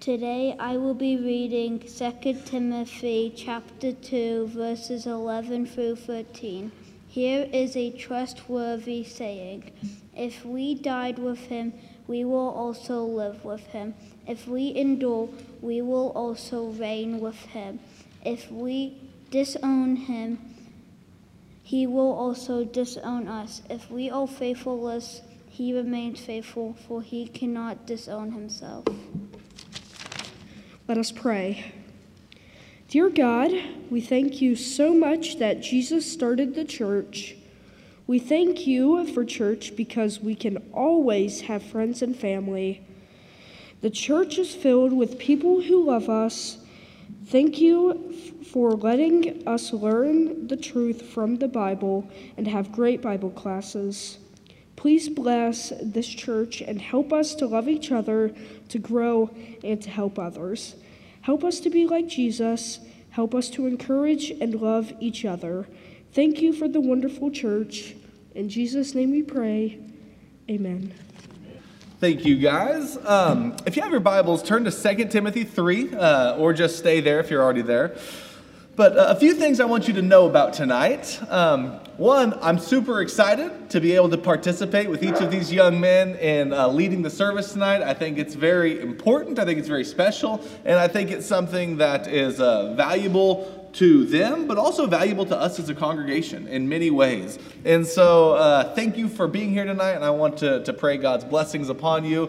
Today I will be reading 2 Timothy chapter 2, verses 11 through 13. Here is a trustworthy saying: if we died with him, we will also live with him. If we endure, we will also reign with him. If we disown him, he will also disown us. If we are faithless, he remains faithful, for he cannot disown himself. Let us pray. Dear God, we thank you so much that Jesus started the church. We thank you for church because we can always have friends and family. The church is filled with people who love us. Thank you for letting us learn the truth from the Bible and have great Bible classes. Please bless this church and help us to love each other, to grow, and to help others. Help us to be like Jesus. Help us to encourage and love each other. Thank you for the wonderful church. In Jesus' name we pray. Amen. Thank you, guys. If you have your Bibles, turn to 2 Timothy 3, or just stay there if you're already there. But a few things I want you to know about tonight. One, I'm super excited to be able to participate with each of these young men in leading the service tonight. I think it's very important. I think it's very special. And I think it's something that is valuable to them, but also valuable to us as a congregation in many ways. And so thank you for being here tonight, and I want to pray God's blessings upon you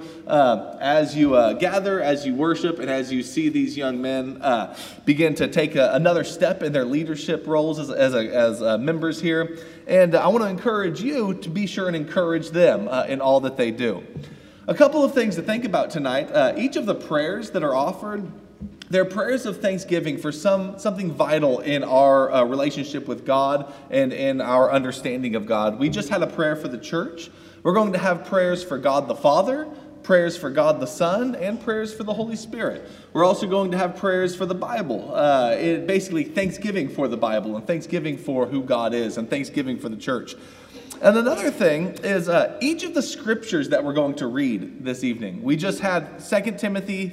as you gather, as you worship, and as you see these young men begin to take another step in their leadership roles as members here. And I want to encourage you to be sure and encourage them in all that they do. A couple of things to think about tonight. Each of the prayers that are offered, they're prayers of thanksgiving for something vital in our relationship with God and in our understanding of God. We just had a prayer for the church. We're going to have prayers for God the Father, prayers for God the Son, and prayers for the Holy Spirit. We're also going to have prayers for the Bible. Basically thanksgiving for the Bible and thanksgiving for who God is and thanksgiving for the church. And another thing is each of the scriptures that we're going to read this evening. We just had 2 Timothy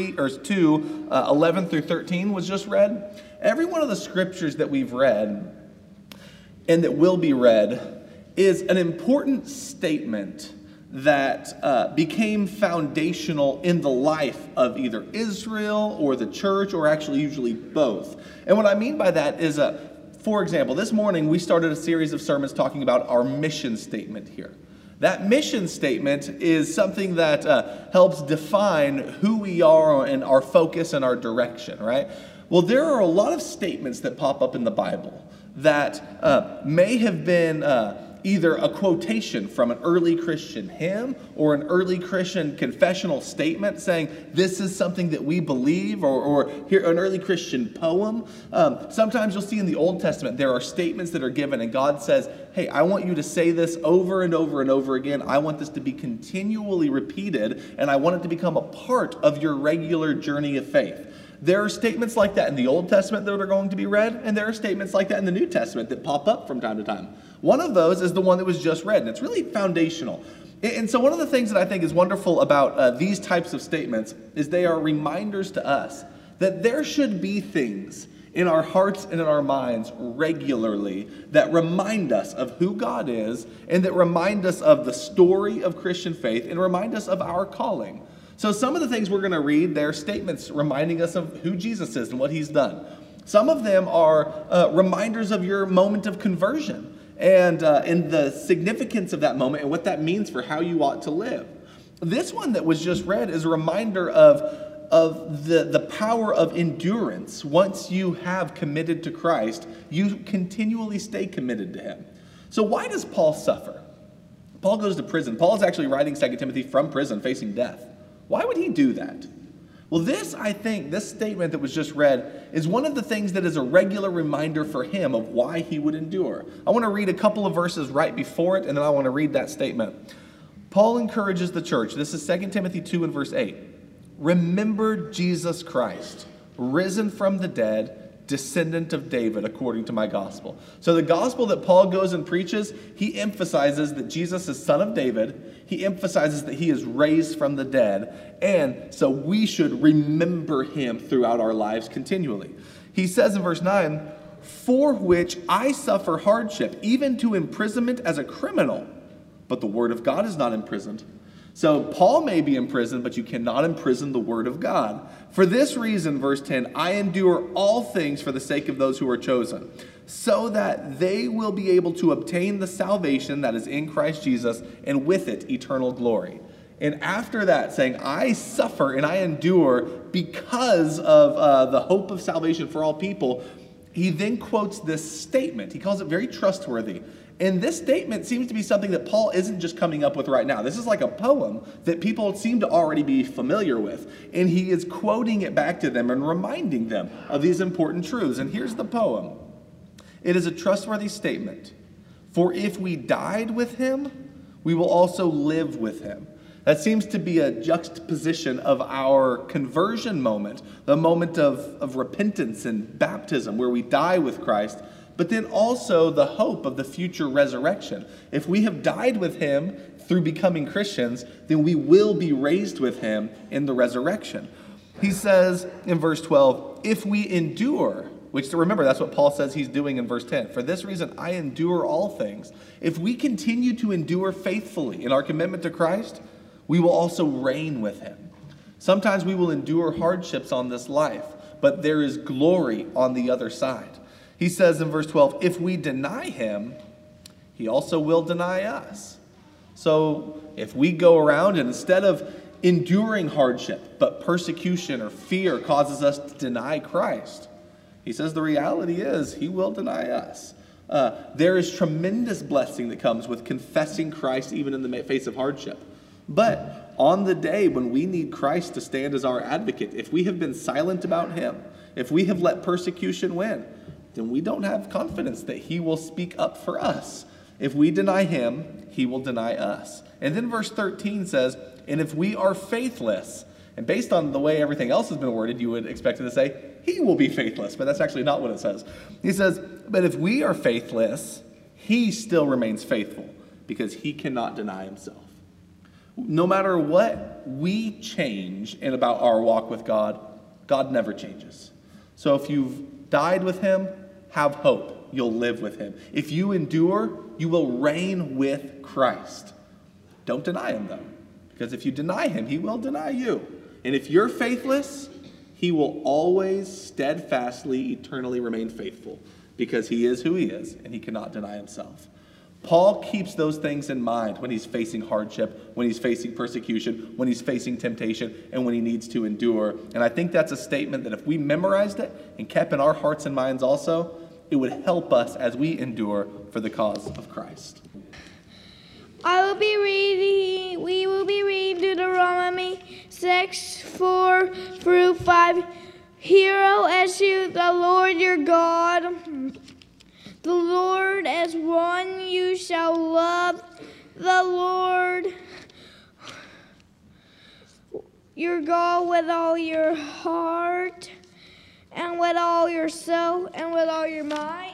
2, 11 through 13 was just read. Every one of the scriptures that we've read and that will be read is an important statement that became foundational in the life of either Israel or the church, or actually usually both. And what I mean by that is for example, this morning we started a series of sermons talking about our mission statement here. That mission statement is something that helps define who we are and our focus and our direction, right? Well, there are a lot of statements that pop up in the Bible that may have been either a quotation from an early Christian hymn or an early Christian confessional statement saying this is something that we believe, or here an early Christian poem. Sometimes you'll see in the Old Testament there are statements that are given and God says, hey, I want you to say this over and over and over again. I want this to be continually repeated, and I want it to become a part of your regular journey of faith. There are statements like that in the Old Testament that are going to be read, and there are statements like that in the New Testament that pop up from time to time. One of those is the one that was just read, and it's really foundational. And so one of the things that I think is wonderful about these types of statements is they are reminders to us that there should be things in our hearts and in our minds regularly that remind us of who God is, and that remind us of the story of Christian faith, and remind us of our calling. So some of the things we're going to read, they're statements reminding us of who Jesus is and what he's done. Some of them are reminders of your moment of conversion and the significance of that moment and what that means for how you ought to live. This one that was just read is a reminder of the power of endurance. Once you have committed to Christ, you continually stay committed to him. So why does Paul suffer? Paul goes to prison. Paul is actually writing 2 Timothy from prison, facing death. Why would he do that? Well, I think this statement that was just read is one of the things that is a regular reminder for him of why he would endure. I want to read a couple of verses right before it, and then I want to read that statement. Paul encourages the church. This is 2 Timothy 2 and verse 8. Remember Jesus Christ, risen from the dead, descendant of David according to my gospel. So the gospel that Paul goes and preaches, he emphasizes that Jesus is son of David. He emphasizes that he is raised from the dead. And so we should remember him throughout our lives continually. He says in verse 9, for which I suffer hardship, even to imprisonment as a criminal. But the word of God is not imprisoned. So Paul may be imprisoned, but you cannot imprison the word of God. For this reason, verse 10, I endure all things for the sake of those who are chosen, so that they will be able to obtain the salvation that is in Christ Jesus, and with it eternal glory. And after that, saying, I suffer and I endure because of the hope of salvation for all people, he then quotes this statement. He calls it very trustworthy. And this statement seems to be something that Paul isn't just coming up with right now. This is like a poem that people seem to already be familiar with. And he is quoting it back to them and reminding them of these important truths. And here's the poem. It is a trustworthy statement. For if we died with him, we will also live with him. That seems to be a juxtaposition of our conversion moment, the moment of repentance and baptism, where we die with Christ, but then also the hope of the future resurrection. If we have died with him through becoming Christians, then we will be raised with him in the resurrection. He says in verse 12, if we endure, which remember, that's what Paul says he's doing in verse 10. For this reason, I endure all things. If we continue to endure faithfully in our commitment to Christ, we will also reign with him. Sometimes we will endure hardships on this life, but there is glory on the other side. He says in verse 12, if we deny him, he also will deny us. So if we go around and instead of enduring hardship, but persecution or fear causes us to deny Christ, he says the reality is he will deny us. There is tremendous blessing that comes with confessing Christ even in the face of hardship. But on the day when we need Christ to stand as our advocate, if we have been silent about him, if we have let persecution win, then we don't have confidence that he will speak up for us. If we deny him, he will deny us. And then verse 13 says, and if we are faithless, and based on the way everything else has been worded, you would expect it to say, he will be faithless, but that's actually not what it says. He says, but if we are faithless, he still remains faithful, because he cannot deny himself. No matter what we change in about our walk with God, God never changes. So if you've died with him, have hope. You'll live with him. If you endure, you will reign with Christ. Don't deny him, though, because if you deny him, he will deny you. And if you're faithless, he will always steadfastly, eternally remain faithful, because he is who he is, and he cannot deny himself. Paul keeps those things in mind when he's facing hardship, when he's facing persecution, when he's facing temptation, and when he needs to endure. And I think that's a statement that if we memorized it and kept in our hearts and minds also, it would help us as we endure for the cause of Christ. We will be reading Deuteronomy 6:4-5. Hear, O Israel, the Lord your God, the Lord as one you shall love, the Lord your God with all your heart, and with all your soul, and with all your might.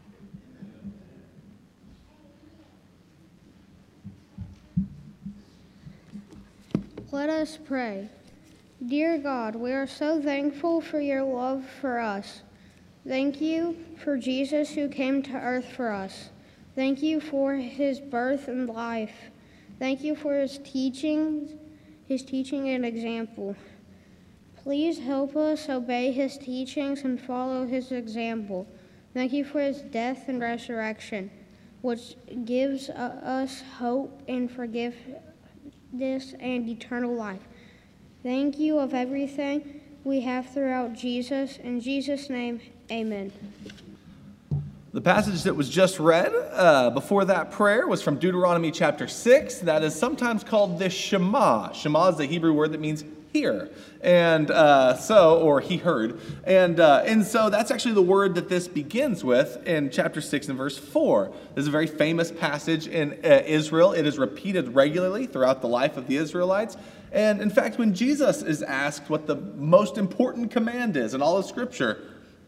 Let us pray. Dear God, we are so thankful for your love for us. Thank you for Jesus who came to earth for us. Thank you for his birth and life. Thank you for his teaching and example. Please help us obey his teachings and follow his example. Thank you for his death and resurrection, which gives us hope and forgiveness and eternal life. Thank you of everything we have throughout Jesus. In Jesus' name, amen. The passage that was just read before that prayer was from Deuteronomy chapter 6. That is sometimes called the Shema. Shema is the Hebrew word that means hear, and or he heard, and so that's actually the word that this begins with in chapter 6 and verse 4. This is a very famous passage in Israel. It is repeated regularly throughout the life of the Israelites, and in fact, when Jesus is asked what the most important command is in all of Scripture,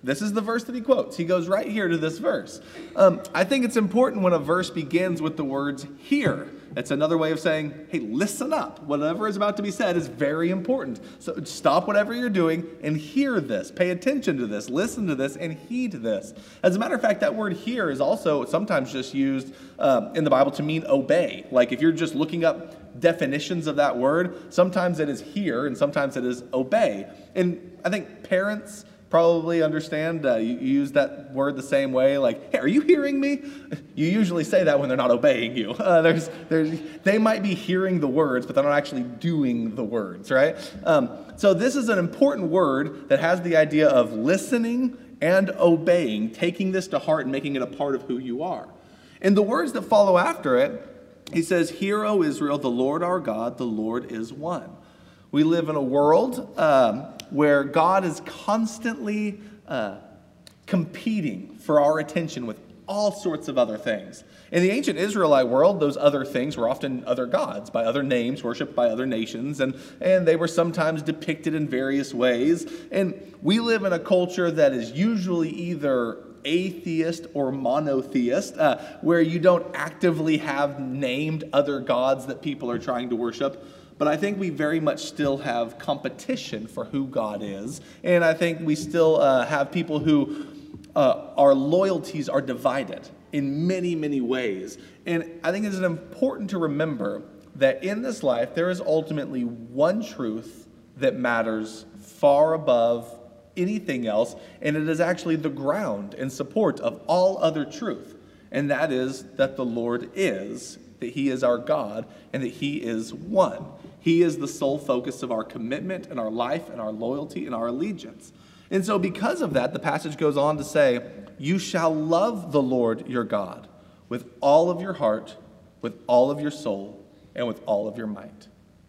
This is the verse that he quotes. He goes right here to this verse. I think it's important when a verse begins with the words hear. It's another way of saying, hey, listen up. Whatever is about to be said is very important. So stop whatever you're doing and hear this. Pay attention to this. Listen to this and heed this. As a matter of fact, that word hear is also sometimes just used in the Bible to mean obey. Like if you're just looking up definitions of that word, sometimes it is hear and sometimes it is obey. And I think parents probably understand, you use that word the same way, like, hey, are you hearing me? You usually say that when they're not obeying you. They might be hearing the words, but they're not actually doing the words, right? So this is an important word that has the idea of listening and obeying, taking this to heart and making it a part of who you are. And the words that follow after it, he says, hear, O Israel, the Lord our God, the Lord is one. We live in a world where God is constantly competing for our attention with all sorts of other things. In the ancient Israelite world, those other things were often other gods, by other names, worshipped by other nations, and they were sometimes depicted in various ways. And we live in a culture that is usually either atheist or monotheist, where you don't actively have named other gods that people are trying to worship. But I think we very much still have competition for who God is. And I think we still have people who our loyalties are divided in many, many ways. And I think it's important to remember that in this life, there is ultimately one truth that matters far above anything else. And it is actually the ground and support of all other truth. And that is that the Lord is, that he is our God, and that he is one. He is the sole focus of our commitment and our life and our loyalty and our allegiance. And so because of that, the passage goes on to say, you shall love the Lord your God with all of your heart, with all of your soul, and with all of your might.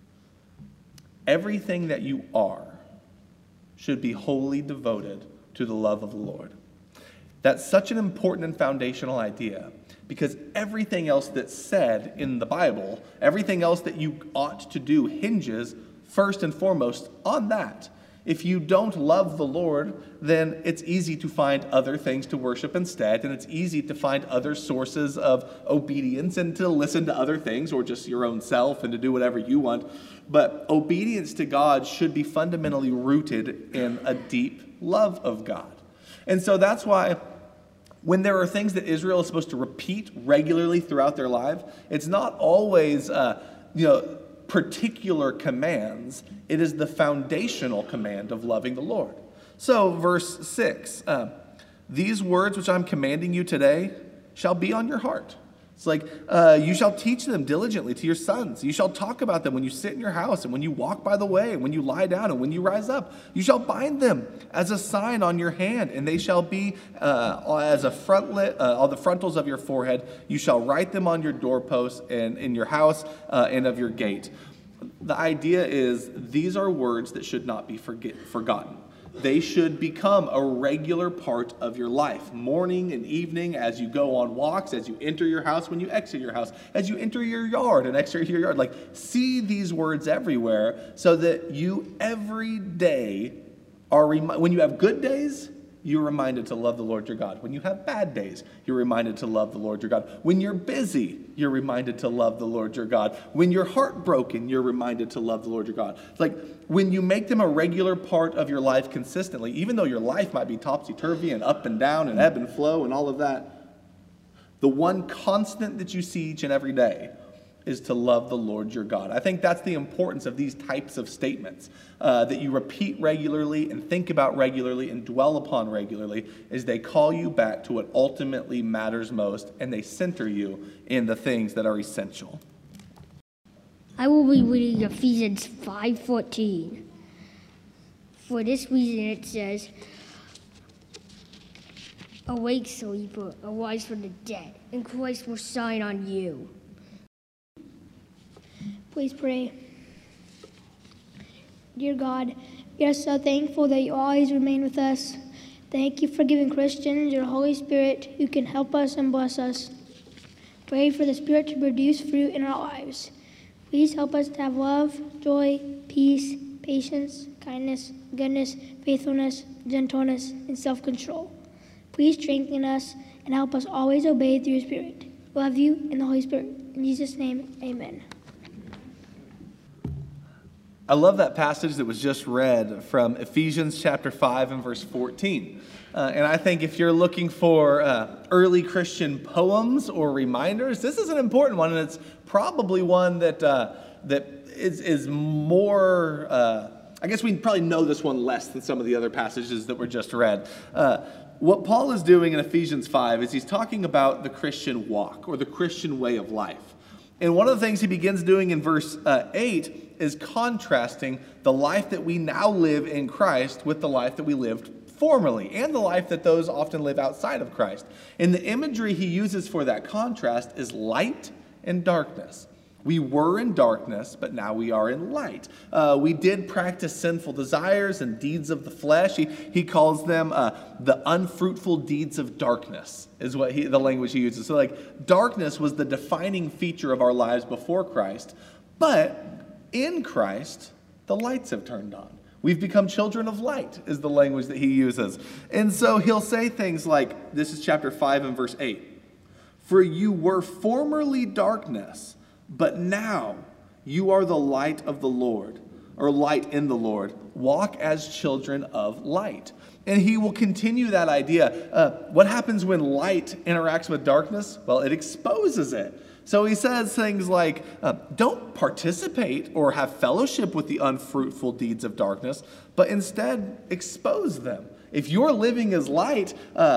Everything that you are should be wholly devoted to the love of the Lord. That's such an important and foundational idea, because everything else that's said in the Bible, everything else that you ought to do hinges first and foremost on that. If you don't love the Lord, then it's easy to find other things to worship instead, and it's easy to find other sources of obedience and to listen to other things or just your own self and to do whatever you want. But obedience to God should be fundamentally rooted in a deep love of God. And so that's why when there are things that Israel is supposed to repeat regularly throughout their life, it's not always, particular commands. It is the foundational command of loving the Lord. So, verse 6, these words which I'm commanding you today shall be on your heart. It's like, you shall teach them diligently to your sons. You shall talk about them when you sit in your house and when you walk by the way, and when you lie down and when you rise up. You shall bind them as a sign on your hand, and they shall be as a frontlet, on the frontals of your forehead. You shall write them on your doorposts and in your house and of your gate. The idea is these are words that should not be forgotten. They should become a regular part of your life, morning and evening, as you go on walks, as you enter your house, when you exit your house, as you enter your yard and exit your yard. Like, see these words everywhere so that you every day are when you have good days, you're reminded to love the Lord your God. When you have bad days, you're reminded to love the Lord your God. When you're busy, you're reminded to love the Lord your God. When you're heartbroken, you're reminded to love the Lord your God. It's like when you make them a regular part of your life consistently, even though your life might be topsy-turvy and up and down and ebb and flow and all of that, the one constant that you see each and every day is to love the Lord your God. I think that's the importance of these types of statements that you repeat regularly and think about regularly and dwell upon regularly, is they call you back to what ultimately matters most, and they center you in the things that are essential. I will be reading Ephesians 5:14. For this reason it says, awake, sleeper, arise from the dead, and Christ will shine on you. Please pray. Dear God, we are so thankful that you always remain with us. Thank you for giving Christians your Holy Spirit who can help us and bless us. Pray for the Spirit to produce fruit in our lives. Please help us to have love, joy, peace, patience, kindness, goodness, faithfulness, gentleness, and self-control. Please strengthen us and help us always obey through your Spirit. We love you and the Holy Spirit. In Jesus' name, amen. I love that passage that was just read from Ephesians chapter 5 and verse 14. And I think if you're looking for early Christian poems or reminders, this is an important one, and it's probably one that is more, I guess we probably know this one less than some of the other passages that were just read. What Paul is doing in Ephesians 5 is he's talking about the Christian walk or the Christian way of life. And one of the things he begins doing in verse 8 is contrasting the life that we now live in Christ with the life that we lived formerly and the life that those often live outside of Christ. And the imagery he uses for that contrast is light and darkness. We were in darkness, but now we are in light. We did practice sinful desires and deeds of the flesh. He calls them the unfruitful deeds of darkness, is what the language he uses. So like darkness was the defining feature of our lives before Christ, but in Christ, the lights have turned on. We've become children of light, is the language that he uses. And so he'll say things like, this is chapter 5 and verse 8. For you were formerly darkness, but now you are the light of the Lord, or light in the Lord. Walk as children of light. And he will continue that idea. What happens when light interacts with darkness? Well, it exposes it. So he says things like, don't participate or have fellowship with the unfruitful deeds of darkness, but instead expose them. If you're living as light,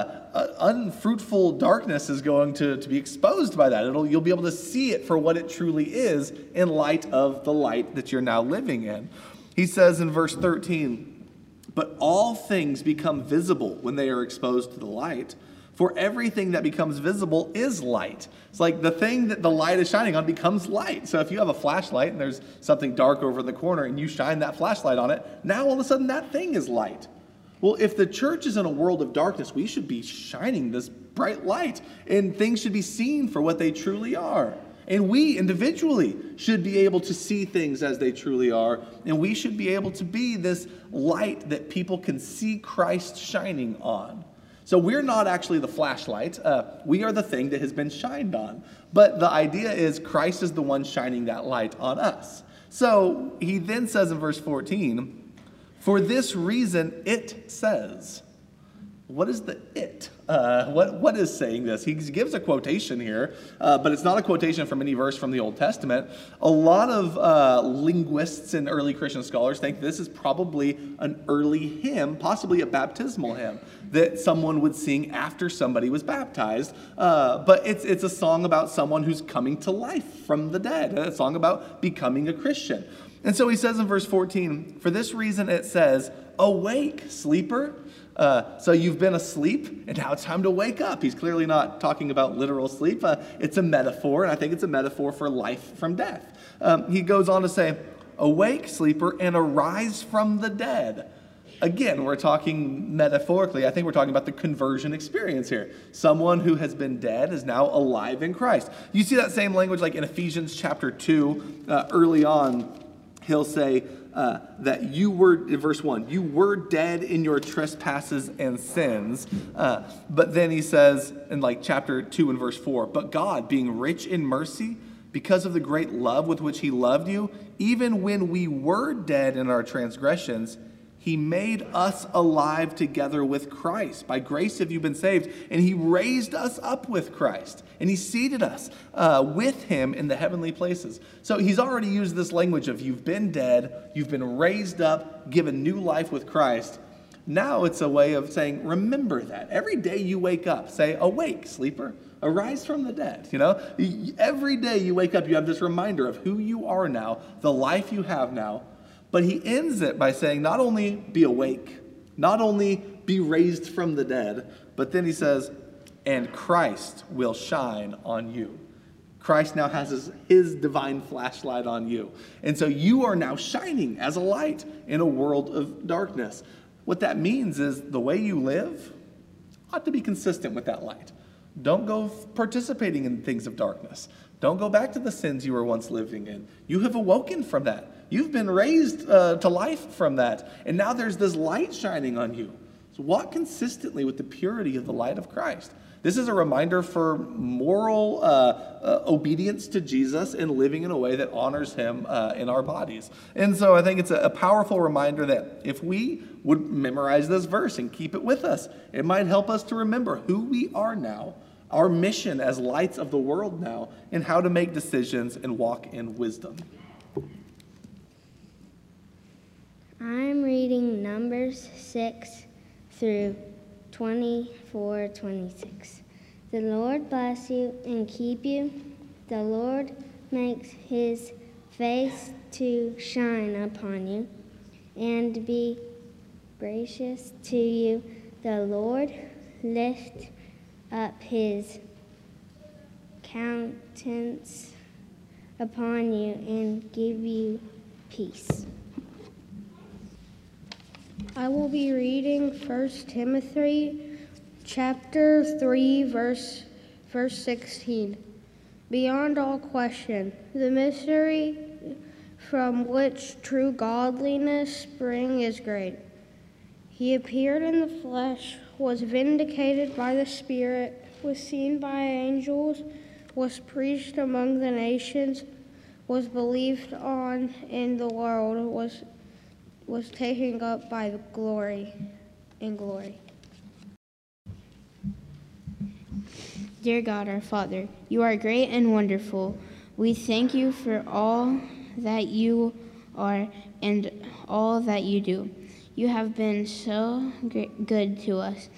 unfruitful darkness is going to be exposed by that. You'll be able to see it for what it truly is in light of the light that you're now living in. He says in verse 13, but all things become visible when they are exposed to the light. For everything that becomes visible is light. It's like the thing that the light is shining on becomes light. So if you have a flashlight and there's something dark over in the corner and you shine that flashlight on it, now all of a sudden that thing is light. Well, if the church is in a world of darkness, we should be shining this bright light, and things should be seen for what they truly are. And we individually should be able to see things as they truly are, and we should be able to be this light that people can see Christ shining on. So we're not actually the flashlight. We are the thing that has been shined on. But the idea is Christ is the one shining that light on us. So he then says in verse 14, for this reason it says. What is the it? What is saying this? He gives a quotation here, but it's not a quotation from any verse from the Old Testament. A lot of linguists and early Christian scholars think this is probably an early hymn, possibly a baptismal hymn, that someone would sing after somebody was baptized. But it's a song about someone who's coming to life from the dead, a song about becoming a Christian. And so he says in verse 14, for this reason it says, awake, sleeper. So you've been asleep, and now it's time to wake up. He's clearly not talking about literal sleep. It's a metaphor, and I think it's a metaphor for life from death. He goes on to say, awake, sleeper, and arise from the dead. Again, we're talking metaphorically. I think we're talking about the conversion experience here. Someone who has been dead is now alive in Christ. You see that same language like in Ephesians chapter 2, early on. He'll say that you were, in verse 1, you were dead in your trespasses and sins. But then he says in like chapter 2 and verse 4, but God, being rich in mercy, because of the great love with which he loved you, even when we were dead in our transgressions, he made us alive together with Christ. By grace have you been saved. And he raised us up with Christ. And he seated us with him in the heavenly places. So he's already used this language of you've been dead, you've been raised up, given new life with Christ. Now it's a way of saying, remember that. Every day you wake up, say, awake, sleeper, arise from the dead. You know, every day you wake up, you have this reminder of who you are now, the life you have now. But he ends it by saying, not only be awake, not only be raised from the dead, but then he says, and Christ will shine on you. Christ now has his divine flashlight on you. And so you are now shining as a light in a world of darkness. What that means is the way you live ought to be consistent with that light. Don't go participating in things of darkness. Don't go back to the sins you were once living in. You have awoken from that. You've been raised to life from that. And now there's this light shining on you. So walk consistently with the purity of the light of Christ. This is a reminder for moral obedience to Jesus and living in a way that honors him in our bodies. And so I think it's a powerful reminder that if we would memorize this verse and keep it with us, it might help us to remember who we are now, our mission as lights of the world now, and how to make decisions and walk in wisdom. I'm reading Numbers 6 through 24-26. The Lord bless you and keep you. The Lord makes his face to shine upon you and be gracious to you. The Lord lift up his countenance upon you and give you peace. I will be reading 1 Timothy chapter 3, verse 16. Beyond all question, the mystery from which true godliness springs is great. He appeared in the flesh, was vindicated by the Spirit, was seen by angels, was preached among the nations, was believed on in the world, was taken up by the glory. Dear God, our Father, you are great and wonderful. We thank you for all that you are and all that you do. You have been so good to us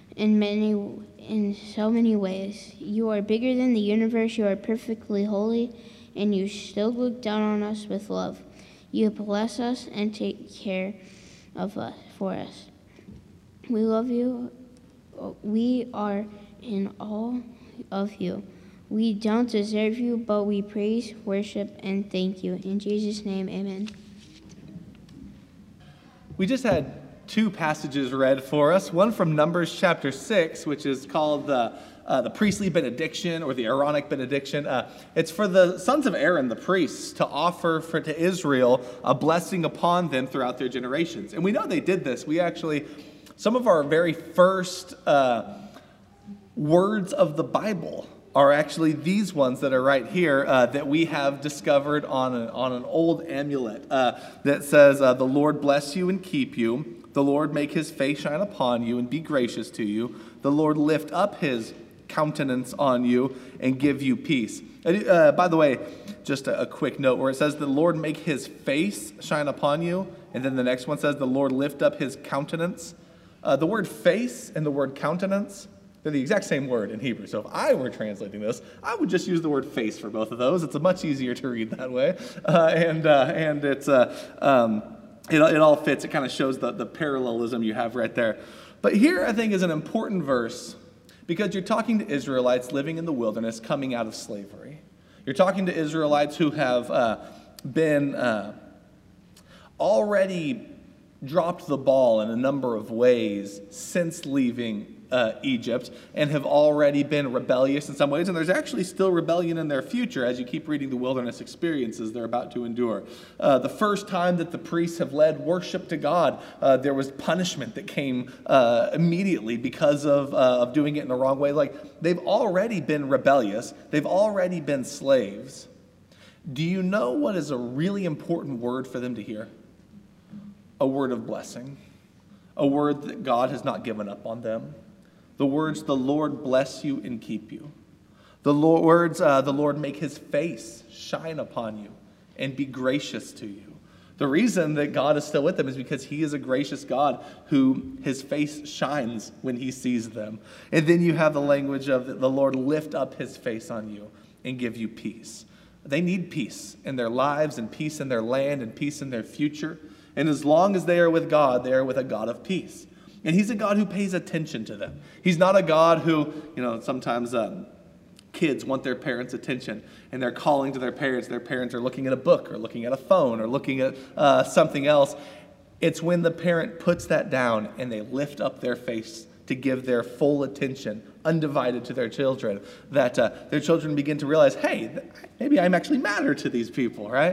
in so many ways. You are bigger than the universe. You are perfectly holy, and you still look down on us with love. You bless us and take care of us for us. We love you. We are in awe of you. We don't deserve you, but we praise, worship, and thank you. In Jesus' name, amen. We just had two passages read for us. One from Numbers chapter 6, which is called the priestly benediction or the Aaronic benediction. It's for the sons of Aaron, the priests, to offer to Israel a blessing upon them throughout their generations. And we know they did this. Some of our very first words of the Bible are actually these ones that are right here that we have discovered on an old amulet that says, the Lord bless you and keep you. The Lord make his face shine upon you and be gracious to you. The Lord lift up his countenance on you and give you peace. By the way, just a quick note where it says the Lord make his face shine upon you, and then the next one says the Lord lift up his countenance. The word face and the word countenance, they're the exact same word in Hebrew. So if I were translating this, I would just use the word face for both of those. It's much easier to read that way, and it's it all fits. It kind of shows the parallelism you have right there. But here I think is an important verse, because you're talking to Israelites living in the wilderness coming out of slavery. You're talking to Israelites who have been already dropped the ball in a number of ways since leaving Egypt, and have already been rebellious in some ways. And there's actually still rebellion in their future as you keep reading the wilderness experiences they're about to endure. The first time that the priests have led worship to God, there was punishment that came immediately because of doing it in the wrong way. Like, they've already been rebellious. They've already been slaves. Do you know what is a really important word for them to hear? A word of blessing. A word that God has not given up on them. The words, the Lord bless you and keep you. The words, the Lord make his face shine upon you and be gracious to you. The reason that God is still with them is because he is a gracious God who his face shines when he sees them. And then you have the language of the Lord lift up his face on you and give you peace. They need peace in their lives and peace in their land and peace in their future. And as long as they are with God, they are with a God of peace. And he's a God who pays attention to them. He's not a God who, sometimes kids want their parents' attention and they're calling to their parents. Their parents are looking at a book or looking at a phone or looking at something else. It's when the parent puts that down and they lift up their face to give their full attention, undivided, to their children, that their children begin to realize, hey, maybe I'm actually matter to these people, right?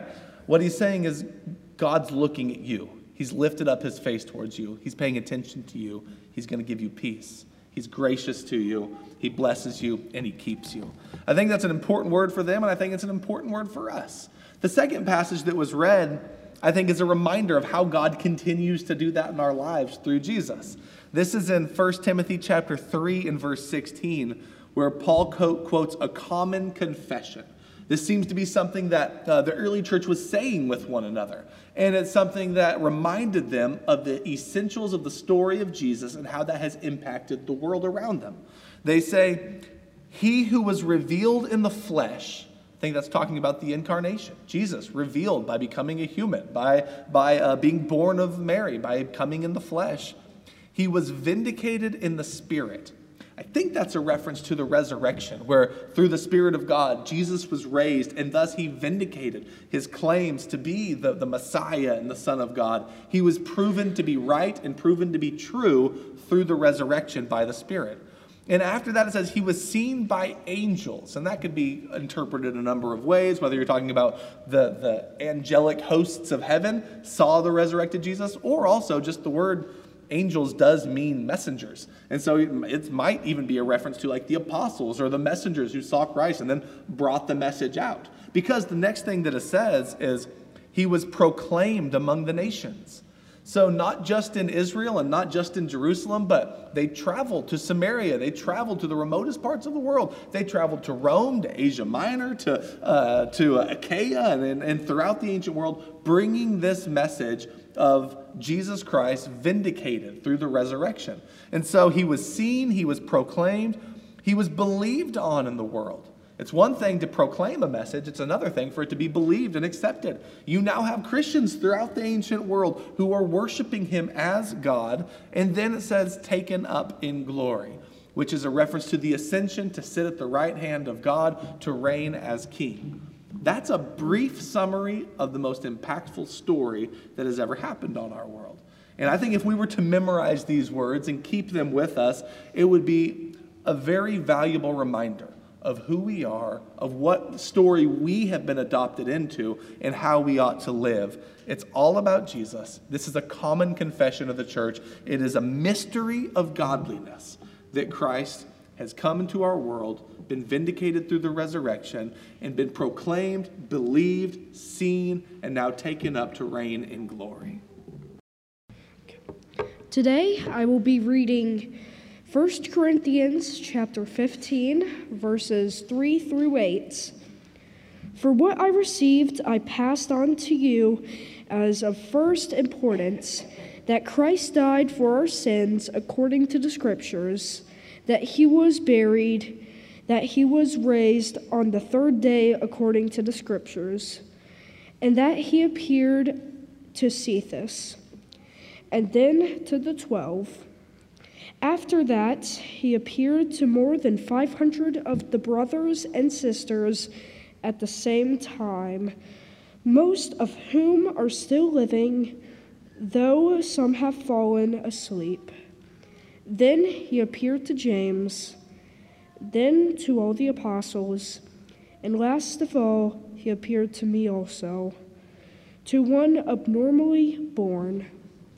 What he's saying is God's looking at you. He's lifted up his face towards you. He's paying attention to you. He's going to give you peace. He's gracious to you. He blesses you, and he keeps you. I think that's an important word for them, and I think it's an important word for us. The second passage that was read, I think, is a reminder of how God continues to do that in our lives through Jesus. This is in 1 Timothy chapter 3 and verse 16, where Paul quotes a common confession. This seems to be something that the early church was saying with one another. And it's something that reminded them of the essentials of the story of Jesus and how that has impacted the world around them. They say, he who was revealed in the flesh, I think that's talking about the incarnation. Jesus revealed by becoming a human, by being born of Mary, by coming in the flesh. He was vindicated in the Spirit. I think that's a reference to the resurrection, where through the Spirit of God, Jesus was raised, and thus he vindicated his claims to be the Messiah and the Son of God. He was proven to be right and proven to be true through the resurrection by the Spirit. And after that, it says he was seen by angels, and that could be interpreted in a number of ways, whether you're talking about the angelic hosts of heaven saw the resurrected Jesus, or also just the word angels does mean messengers. And so it might even be a reference to like the apostles or the messengers who saw Christ and then brought the message out. Because the next thing that it says is he was proclaimed among the nations. So not just in Israel and not just in Jerusalem, but they traveled to Samaria. They traveled to the remotest parts of the world. They traveled to Rome, to Asia Minor, to Achaia, and throughout the ancient world, bringing this message of Jesus Christ vindicated through the resurrection. And so he was seen, he was proclaimed, he was believed on in the world. It's one thing to proclaim a message, it's another thing for it to be believed and accepted. You now have Christians throughout the ancient world who are worshiping him as God, and then it says taken up in glory, which is a reference to the ascension to sit at the right hand of God to reign as king. That's a brief summary of the most impactful story that has ever happened on our world. And I think if we were to memorize these words and keep them with us, it would be a very valuable reminder of who we are, of what story we have been adopted into, and how we ought to live. It's all about Jesus. This is a common confession of the church. It is a mystery of godliness that Christ has come into our world, been vindicated through the resurrection, and been proclaimed, believed, seen, and now taken up to reign in glory. Today, I will be reading 1 Corinthians chapter 15, verses 3 through 8. For what I received, I passed on to you as of first importance, that Christ died for our sins according to the Scriptures, that he was buried, that he was raised on the third day according to the Scriptures, and that he appeared to Cephas, and then to the 12. After that, he appeared to more than 500 of the brothers and sisters at the same time, most of whom are still living, though some have fallen asleep. Then he appeared to James, then to all the apostles, and last of all, he appeared to me also, to one abnormally born.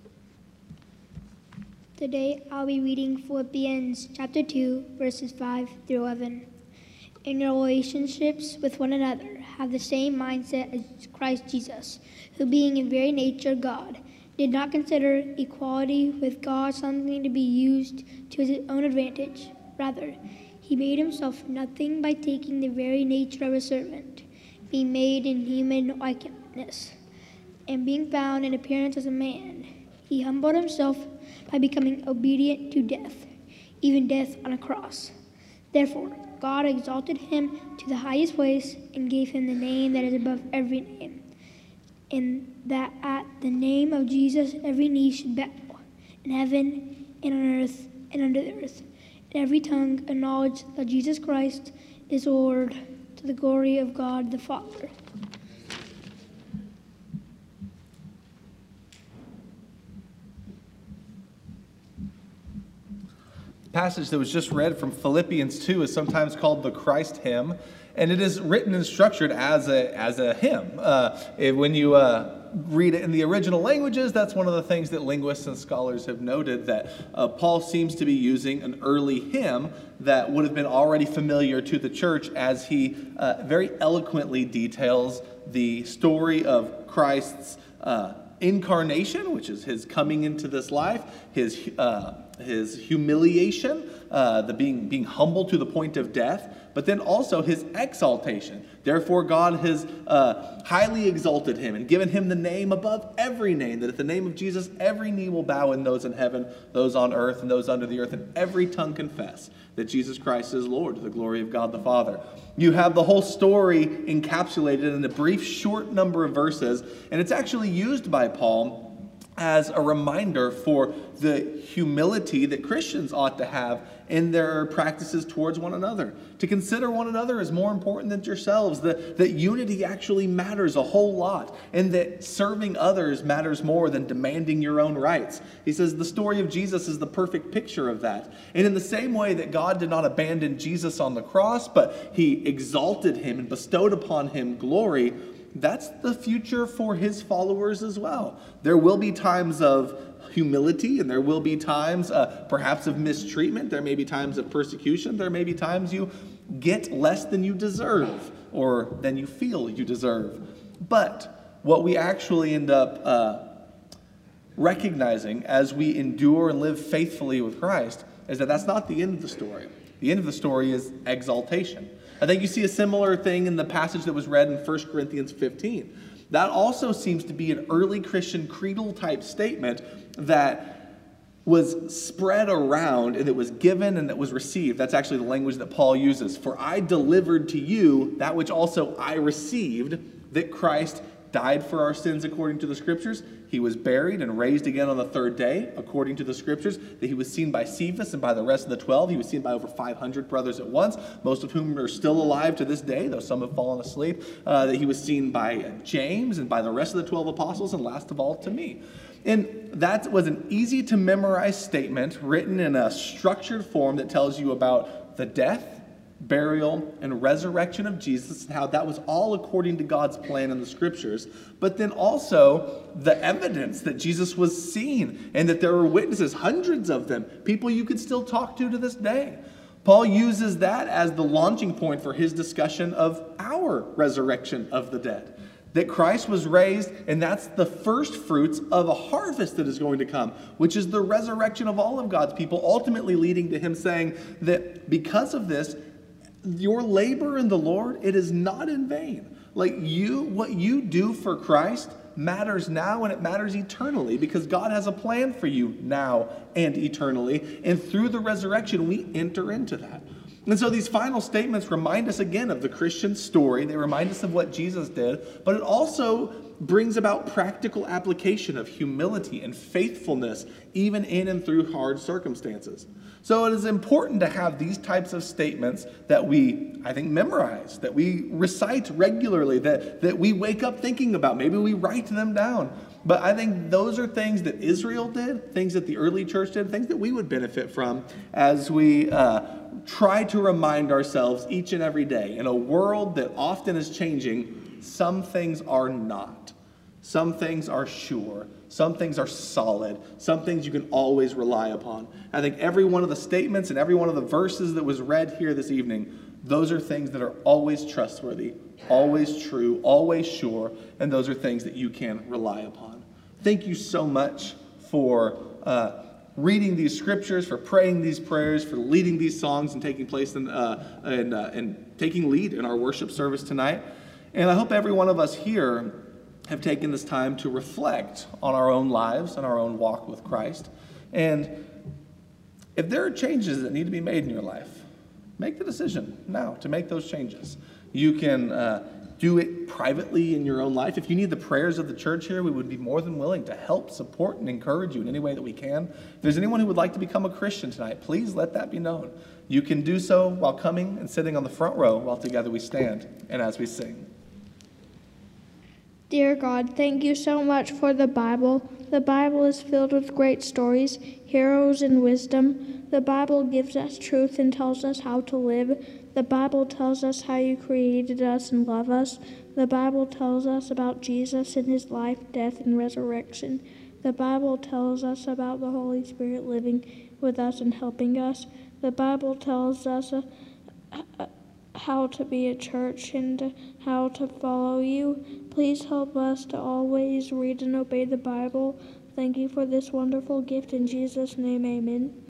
Today I'll be reading Philippians chapter 2, verses 5 through 11. In your relationships with one another, have the same mindset as Christ Jesus, who being in very nature God, did not consider equality with God something to be used to his own advantage. Rather, he made himself nothing by taking the very nature of a servant, being made in human likeness, and being found in appearance as a man. He humbled himself by becoming obedient to death, even death on a cross. Therefore, God exalted him to the highest place and gave him the name that is above every name, and that at the name of Jesus every knee should bow, in heaven and on earth and under the earth, and every tongue acknowledge that Jesus Christ is Lord, to the glory of God the Father. passage that was just read from Philippians 2 is sometimes called the Christ hymn, and it is written and structured as a hymn. When you read it in the original languages, that's one of the things that linguists and scholars have noted, that Paul seems to be using an early hymn that would have been already familiar to the church as he very eloquently details the story of Christ's incarnation, which is his coming into this life, his humiliation, the being humble to the point of death, but then also his exaltation. Therefore, God has highly exalted him and given him the name above every name, that at the name of Jesus, every knee will bow, in those in heaven, those on earth, and those under the earth, and every tongue confess that Jesus Christ is Lord, to the glory of God the Father. You have the whole story encapsulated in a brief, short number of verses, and it's actually used by Paul as a reminder for the humility that Christians ought to have in their practices towards one another. To consider one another as more important than yourselves, that unity actually matters a whole lot, and that serving others matters more than demanding your own rights. He says the story of Jesus is the perfect picture of that. And in the same way that God did not abandon Jesus on the cross, but he exalted him and bestowed upon him glory, that's the future for his followers as well. There will be times of humility, and there will be times perhaps of mistreatment. There may be times of persecution. There may be times you get less than you deserve or than you feel you deserve. But what we actually end up recognizing as we endure and live faithfully with Christ is that that's not the end of the story. The end of the story is exaltation. I think you see a similar thing in the passage that was read in 1 Corinthians 15. That also seems to be an early Christian creedal type statement that was spread around and that was given and that was received. That's actually the language that Paul uses. For I delivered to you that which also I received, that Christ died for our sins according to the Scriptures. He was buried and raised again on the third day according to the Scriptures. That he was seen by Cephas and by the rest of the 12. He was seen by over 500 brothers at once, most of whom are still alive to this day, though some have fallen asleep. That he was seen by James and by the rest of the 12 apostles, and last of all to me. And that was an easy to memorize statement written in a structured form that tells you about the death, burial, and resurrection of Jesus, and how that was all according to God's plan in the Scriptures, but then also the evidence that Jesus was seen and that there were witnesses, hundreds of them, people you could still talk to this day. Paul uses that as the launching point for his discussion of our resurrection of the dead. That Christ was raised, and that's the first fruits of a harvest that is going to come, which is the resurrection of all of God's people, ultimately leading to him saying that because of this, your labor in the Lord, it is not in vain. Like what you do for Christ matters now, and it matters eternally, because God has a plan for you now and eternally. And through the resurrection, we enter into that. And so these final statements remind us again of the Christian story. They remind us of what Jesus did, but it also brings about practical application of humility and faithfulness, even in and through hard circumstances. So it is important to have these types of statements that we, I think, memorize, that we recite regularly, that we wake up thinking about. Maybe we write them down. But I think those are things that Israel did, things that the early church did, things that we would benefit from as we try to remind ourselves each and every day. In a world that often is changing, some things are not. Some things are sure. Some things are solid. Some things you can always rely upon. I think every one of the statements and every one of the verses that was read here this evening, those are things that are always trustworthy, always true, always sure, and those are things that you can rely upon. Thank you so much for reading these scriptures, for praying these prayers, for leading these songs and taking place and taking lead in our worship service tonight. And I hope every one of us here have taken this time to reflect on our own lives and our own walk with Christ. And if there are changes that need to be made in your life, make the decision now to make those changes. You can do it privately in your own life. If you need the prayers of the church here, we would be more than willing to help, support, and encourage you in any way that we can. If there's anyone who would like to become a Christian tonight, please let that be known. You can do so while coming and sitting on the front row while together we stand and as we sing. Dear God, thank you so much for the Bible. The Bible is filled with great stories, heroes, and wisdom. The Bible gives us truth and tells us how to live. The Bible tells us how you created us and love us. The Bible tells us about Jesus and his life, death, and resurrection. The Bible tells us about the Holy Spirit living with us and helping us. The Bible tells us how to be a church and how to follow you. Please help us to always read and obey the Bible. Thank you for this wonderful gift. In Jesus' name, amen.